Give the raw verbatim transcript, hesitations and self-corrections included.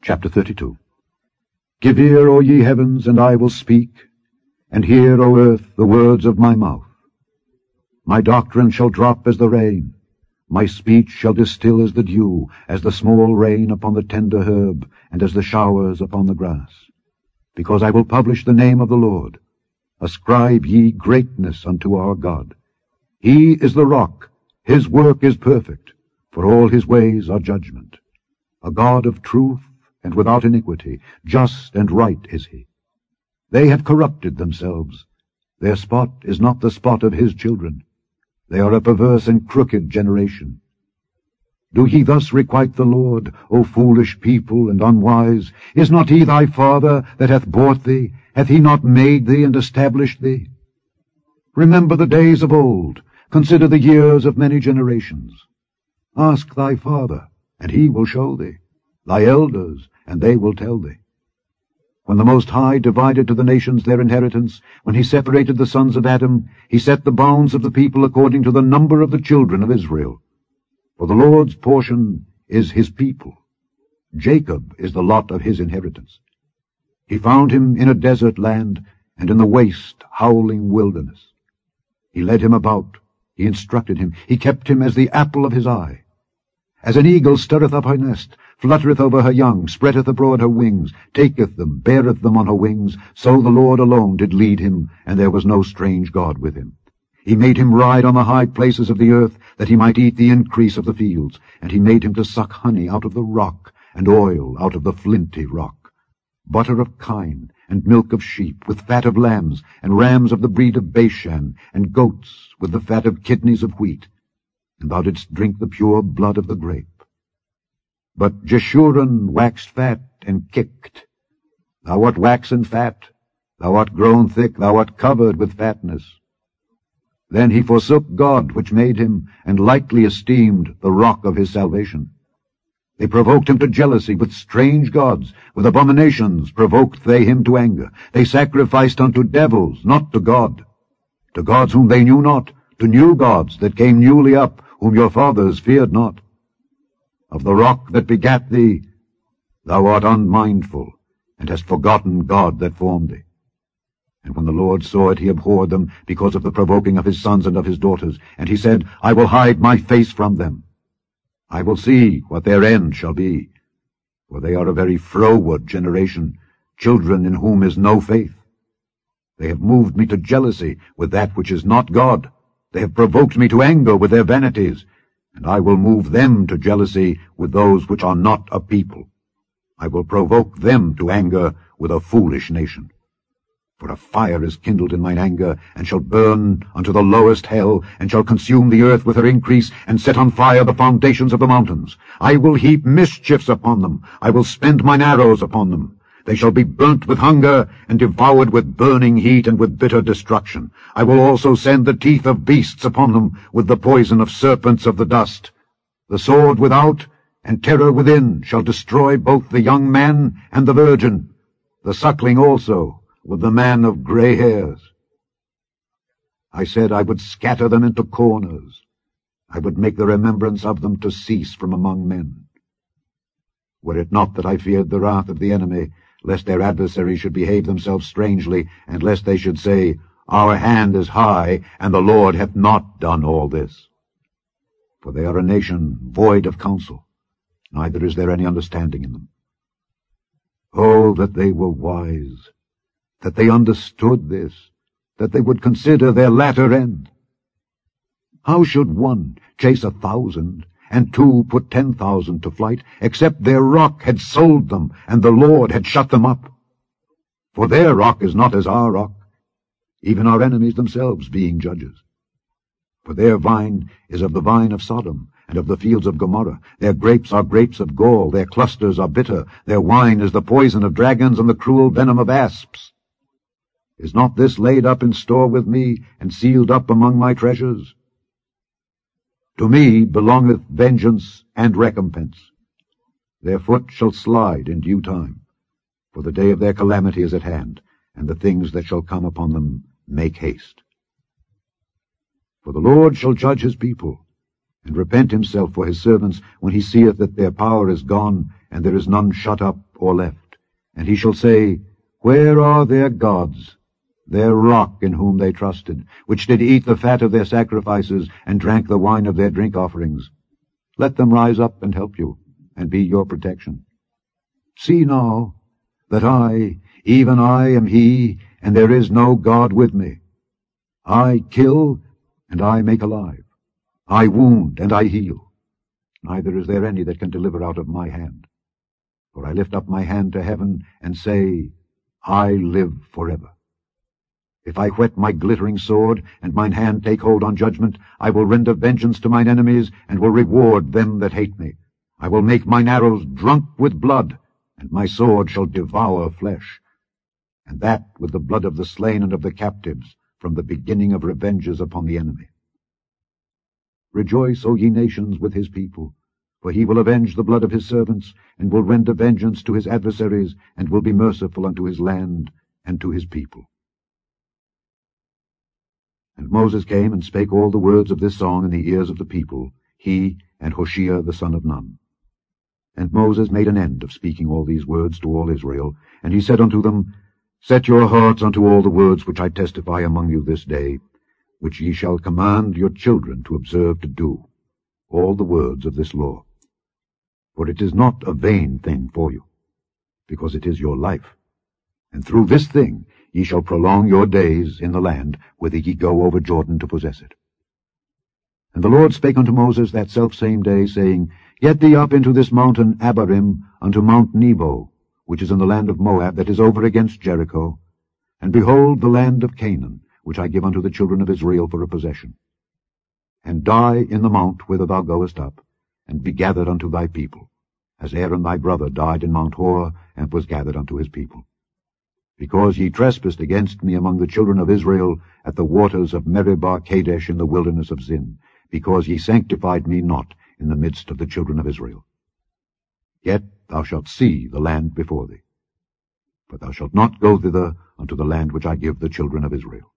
Chapter thirty-two. Give ear, O ye heavens, and I will speak, and hear, O earth, the words of my mouth. My doctrine shall drop as the rain, my speech shall distill as the dew, as the small rain upon the tender herb, and as the showers upon the grass. Because I will publish the name of the Lord. Ascribe ye greatness unto our God. He is the rock, his work is perfect, for all his ways are judgment. A God of truth and without iniquity, just and right is he. They have corrupted themselves. Their spot is not the spot of his children. They are a perverse and crooked generation. Do ye thus requite the Lord, O foolish people and unwise? Is not he thy father that hath bought thee? Hath he not made thee and established thee? Remember the days of old. Consider the years of many generations. Ask thy father, and he will show thee, thy elders, and they will tell thee. When the Most High divided to the nations their inheritance, when he separated the sons of Adam, he set the bounds of the people according to the number of the children of Israel. For the Lord's portion is his people. Jacob is the lot of his inheritance. He found him in a desert land, and in the waste, howling wilderness. He led him about, he instructed him, he kept him as the apple of his eye. As an eagle stirreth up her nest, fluttereth over her young, spreadeth abroad her wings, taketh them, beareth them on her wings, so the Lord alone did lead him, and there was no strange God with him. He made him ride on the high places of the earth, that he might eat the increase of the fields, and he made him to suck honey out of the rock, and oil out of the flinty rock, butter of kine, and milk of sheep, with fat of lambs, and rams of the breed of Bashan, and goats, with the fat of kidneys of wheat. And thou didst drink the pure blood of the grape. But Jeshurun waxed fat and kicked. Thou art waxen fat, thou art grown thick, thou art covered with fatness. Then he forsook God which made him, and lightly esteemed the rock of his salvation. They provoked him to jealousy with strange gods, with abominations provoked they him to anger. They sacrificed unto devils, not to God, to gods whom they knew not, to new gods that came newly up, whom your fathers feared not. Of the rock that begat thee, thou art unmindful, and hast forgotten God that formed thee. And when the Lord saw it, he abhorred them, because of the provoking of his sons and of his daughters. And he said, I will hide my face from them. I will see what their end shall be. For they are a very froward generation, children in whom is no faith. They have moved me to jealousy with that which is not God. They have provoked me to anger with their vanities, and I will move them to jealousy with those which are not a people. I will provoke them to anger with a foolish nation. For a fire is kindled in mine anger, and shall burn unto the lowest hell, and shall consume the earth with her increase, and set on fire the foundations of the mountains. I will heap mischiefs upon them, I will spend mine arrows upon them. They shall be burnt with hunger, and devoured with burning heat, and with bitter destruction. I will also send the teeth of beasts upon them, with the poison of serpents of the dust. The sword without, and terror within, shall destroy both the young man and the virgin, the suckling also, with the man of grey hairs. I said I would scatter them into corners. I would make the remembrance of them to cease from among men. Were it not that I feared the wrath of the enemy, lest their adversaries should behave themselves strangely, and lest they should say, Our hand is high, and the Lord hath not done all this. For they are a nation void of counsel, neither is there any understanding in them. Oh, that they were wise, that they understood this, that they would consider their latter end. How should one chase a thousand, and two put ten thousand to flight, except their rock had sold them, and the Lord had shut them up? For their rock is not as our rock, even our enemies themselves being judges. For their vine is of the vine of Sodom, and of the fields of Gomorrah. Their grapes are grapes of gall, their clusters are bitter, their wine is the poison of dragons, and the cruel venom of asps. Is not this laid up in store with me, and sealed up among my treasures? To me belongeth vengeance and recompense. Their foot shall slide in due time, for the day of their calamity is at hand, and the things that shall come upon them make haste. For the Lord shall judge his people, and repent himself for his servants, when he seeth that their power is gone, and there is none shut up or left. And he shall say, Where are their gods, their rock in whom they trusted, which did eat the fat of their sacrifices, and drank the wine of their drink offerings? Let them rise up and help you, and be your protection. See now that I, even I, am he, and there is no God with me. I kill, and I make alive. I wound, and I heal. Neither is there any that can deliver out of my hand. For I lift up my hand to heaven, and say, I live forever. If I whet my glittering sword, and mine hand take hold on judgment, I will render vengeance to mine enemies, and will reward them that hate me. I will make mine arrows drunk with blood, and my sword shall devour flesh, and that with the blood of the slain and of the captives, from the beginning of revenges upon the enemy. Rejoice, O ye nations, with his people, for he will avenge the blood of his servants, and will render vengeance to his adversaries, and will be merciful unto his land and to his people. And Moses came and spake all the words of this song in the ears of the people, he and Hoshea the son of Nun. And Moses made an end of speaking all these words to all Israel, and he said unto them, Set your hearts unto all the words which I testify among you this day, which ye shall command your children to observe to do, all the words of this law. For it is not a vain thing for you, because it is your life. And through this thing ye shall prolong your days in the land, whither ye go over Jordan to possess it. And the Lord spake unto Moses that selfsame day, saying, Get thee up into this mountain Abarim, unto Mount Nebo, which is in the land of Moab, that is over against Jericho, and behold the land of Canaan, which I give unto the children of Israel for a possession. And die in the mount whither thou goest up, and be gathered unto thy people, as Aaron thy brother died in Mount Hor, and was gathered unto his people. Because ye trespassed against me among the children of Israel at the waters of Meribah Kadesh in the wilderness of Zin, because ye sanctified me not in the midst of the children of Israel. Yet thou shalt see the land before thee, but thou shalt not go thither unto the land which I give the children of Israel.